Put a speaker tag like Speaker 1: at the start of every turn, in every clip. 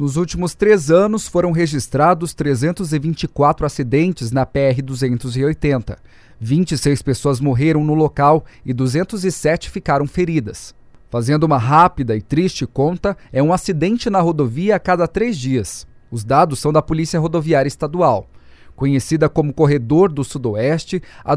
Speaker 1: Nos últimos 3 anos, foram registrados 324 acidentes na PR-280. 26 pessoas morreram no local e 207 ficaram feridas. Fazendo uma rápida e triste conta, é um acidente na rodovia a cada 3 dias. Os dados são da Polícia Rodoviária Estadual. Conhecida como Corredor do Sudoeste, a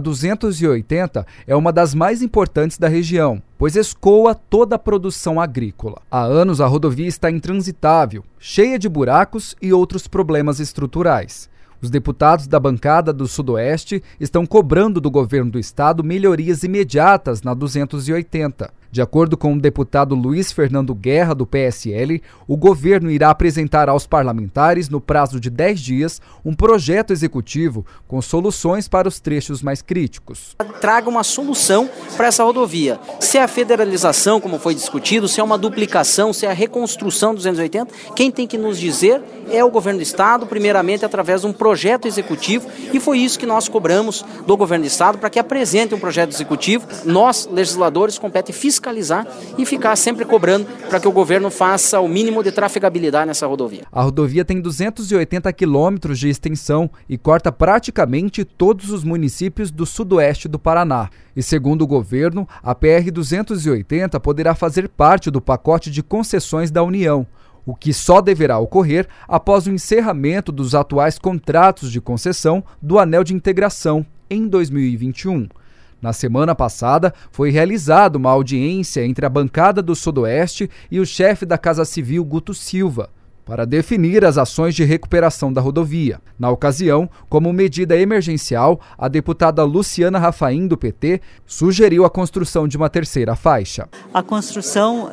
Speaker 1: 280 é uma das mais importantes da região, pois escoa toda a produção agrícola. Há anos a rodovia está intransitável, cheia de buracos e outros problemas estruturais. Os deputados da bancada do Sudoeste estão cobrando do governo do estado melhorias imediatas na 280. De acordo com o deputado Luiz Fernando Guerra, do PSL, o governo irá apresentar aos parlamentares, no prazo de 10 dias, um projeto executivo com soluções para os trechos mais críticos.
Speaker 2: Traga uma solução para essa rodovia. Se é a federalização, como foi discutido, se é uma duplicação, se é a reconstrução dos 280, quem tem que nos dizer é o governo do estado, primeiramente através de um projeto executivo, e foi isso que nós cobramos do governo do estado, para que apresente um projeto executivo. Nós, legisladores, compete fiscalizar e ficar sempre cobrando para que o governo faça o mínimo de trafegabilidade nessa rodovia.
Speaker 1: A rodovia tem 280 quilômetros de extensão e corta praticamente todos os municípios do sudoeste do Paraná. E segundo o governo, a PR-280 poderá fazer parte do pacote de concessões da União, o que só deverá ocorrer após o encerramento dos atuais contratos de concessão do Anel de Integração em 2021. Na semana passada, foi realizada uma audiência entre a bancada do Sudoeste e o chefe da Casa Civil, Guto Silva, para definir as ações de recuperação da rodovia. Na ocasião, como medida emergencial, a deputada Luciana Rafaim, do PT, sugeriu a construção de uma terceira faixa.
Speaker 3: A construção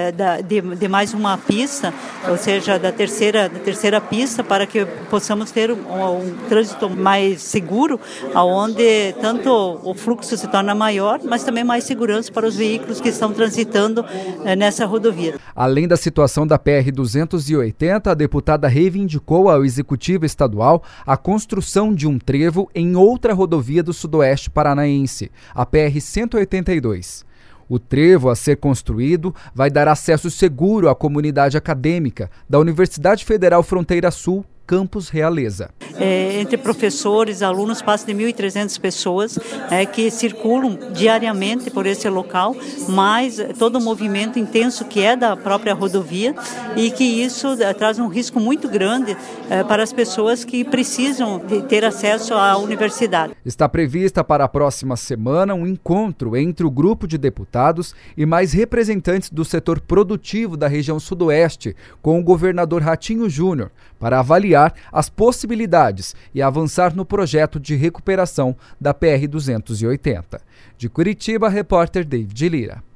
Speaker 3: de mais uma pista, ou seja, da terceira pista, para que possamos ter um trânsito mais seguro, onde tanto o fluxo se torna maior, mas também mais segurança para os veículos que estão transitando nessa rodovia.
Speaker 1: Além da situação da PR-280, a deputada reivindicou ao Executivo Estadual a construção de um trevo em outra rodovia do Sudoeste Paranaense, a PR-182. O trevo a ser construído vai dar acesso seguro à comunidade acadêmica da Universidade Federal Fronteira Sul, Campus Realeza.
Speaker 3: Entre professores, alunos, passa de 1.300 pessoas que circulam diariamente por esse local, mais todo o movimento intenso que é da própria rodovia, e que isso traz um risco muito grande para as pessoas que precisam de ter acesso à universidade.
Speaker 1: Está prevista para a próxima semana um encontro entre o grupo de deputados e mais representantes do setor produtivo da região sudoeste com o governador Ratinho Júnior para avaliar as possibilidades e avançar no projeto de recuperação da PR-280. De Curitiba, repórter David Lira.